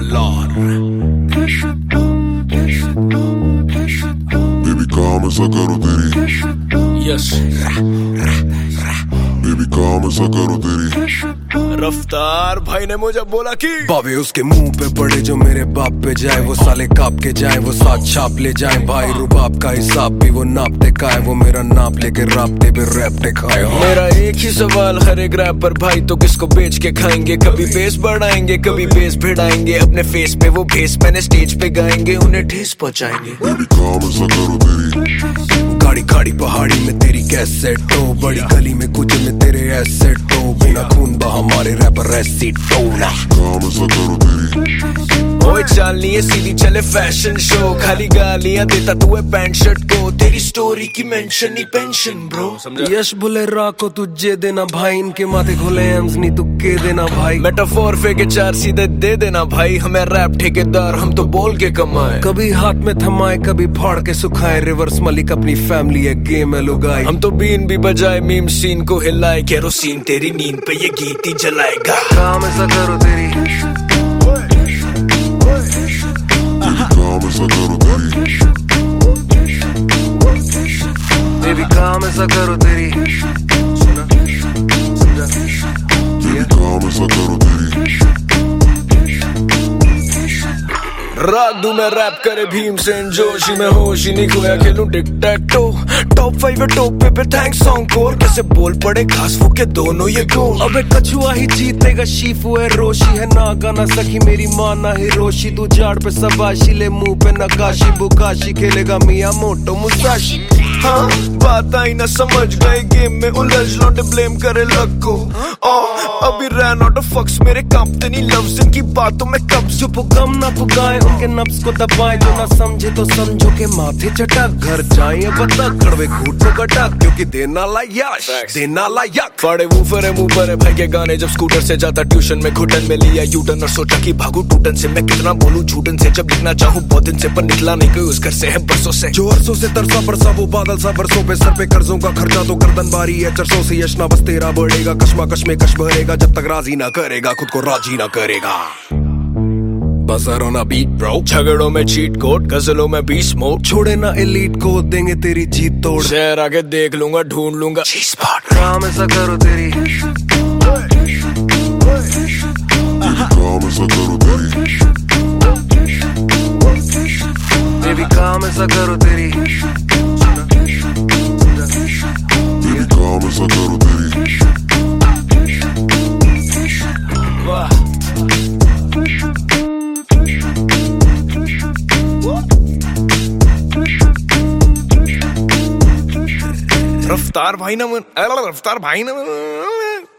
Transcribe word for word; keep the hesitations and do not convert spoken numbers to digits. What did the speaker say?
Balor. Baby काम ऐसा करो तेरी Yes. Baby काम ऐसा करो तेरी रफ्तार भाई ने मुझे बोला कि बाबे उसके मुंह पे पड़े जो मेरे बाप पे जाए, वो साले काप के जाए, वो साथ छाप ले जाए। भाई रुबाब का हिसाब भी वो नापते का है, वो मेरा नाप लेके रापते पे रैपटे खाए। मेरा एक ही सवाल हर एक रैपर भाई, तो किसको बेच के खाएंगे? कभी बेस बढ़ाएंगे, कभी बेस भिड़ाएंगे, अपने फेस पे वो भेस मैंने स्टेज पे गाएंगे, उन्हें ठेस पहुंचाएंगे। Baby काम ऐसा करो तेरी गाड़ी खाड़ी पहाड़ी में तेरी कैसेट हो, बड़ी गली में कुछ में तेरे एसेट हो, बिना खून बहा हमारे रैपर एसिड टोना। काम ऐसा करो तेरी ओए चाल नहीं है सीधी चले फैशन शो, खाली गालियां देता तू है पैंट शर्ट को, तेरी स्टोरी की मेंशन नहीं पेंशन ब्रो। यश बुले राको तुझे देना भाई, इनके माथे खोले एम्स नहीं तू के देना भाई। मेटाफोर फेंके चार सीधे दे देना भाई, हमें रैप ठेकेदार हम तो बोल के कमाए। कभी हाथ में थमाए कभी फाड़ के सुखाए, रिवर्स मलिक अपनी फैमिली है गेम है लुगाई। हम तो बीन भी बजाए मीम सीन को हिलाए, केरोसिन तेरी नींद पे ये गीत ही जलाएगा। काम ऐसा करो तेरी काम ऐसा करो तेरी बेबी, काम ऐसा करो तेरी Baby काम ऐसा करो तेरी रात दू में रैप करे भीमसेन जोशी में होश ही नहीं खोया, खेलूं tic tac toe. Top five top पे पे थैंक्स सॉन्ग कोर, कैसे बोल पड़े घास फूक के दोनों ये गोल। अबे कछुआ ही जीतेगा शीफू है रोशी है ना गाना सखी मेरी माँ ना हिरोशी, तू झाड़ पे सबाशी ले मुंह पे नकाशी बुकाशी, खेलेगा मियां मोटो मुसाशी। हाँ बात आई ना समझ गए गेम में उलझ लौटे ब्लेम करे लग को। अभी रैन आउट ऑफ फक्स मेरे कांपते नहीं लफ्ज, इनकी बातों में कब जो पुगम ना पुगाए उनके नफ्स को दबाए, जो ना समझे तो समझो के माथे चटक, घर जाए बता कड़वे घूट को कटक, क्योंकि देना लायक देना लायक। फाड़े वूफर है मुंह पर है भाई के गाने, जब स्कूटर से जाता ट्यूशन में घुटन में लिया यूटर्न और सोचा कि भागू टूटन से, मैं कितना बोलूं झूठन से, जब लिखना चाहूं बहुत दिन से पर निकला नहीं कोई उस घर से है बरसों से। जो अरसों से तरसा बरसा वो बादल सा बरसों पे, सर पे कर्जों का खर्चा तो गर्दन बारी है चरसों से, यश ना बस तेरा बढ़ेगा, कश्मा कश्मे कश भरेगा, जब तक राजी ना करेगा खुद को राजी ना करेगा। Buzzer on a beat bro, झगड़ों में चीट कोड, गजलों में बीस मोड, छोड़े ना एलीट को देंगे तेरी जीत तोड़, शहर आके देख लूंगा ढूंढ लूंगा काम ऐसा करो तेरी काम ऐसा करो तेरी बेबी, काम ऐसा करो तेरी Baby काम ऐसा करो तेरी रफ्तार भाई ना मन रफ्तार भाई ना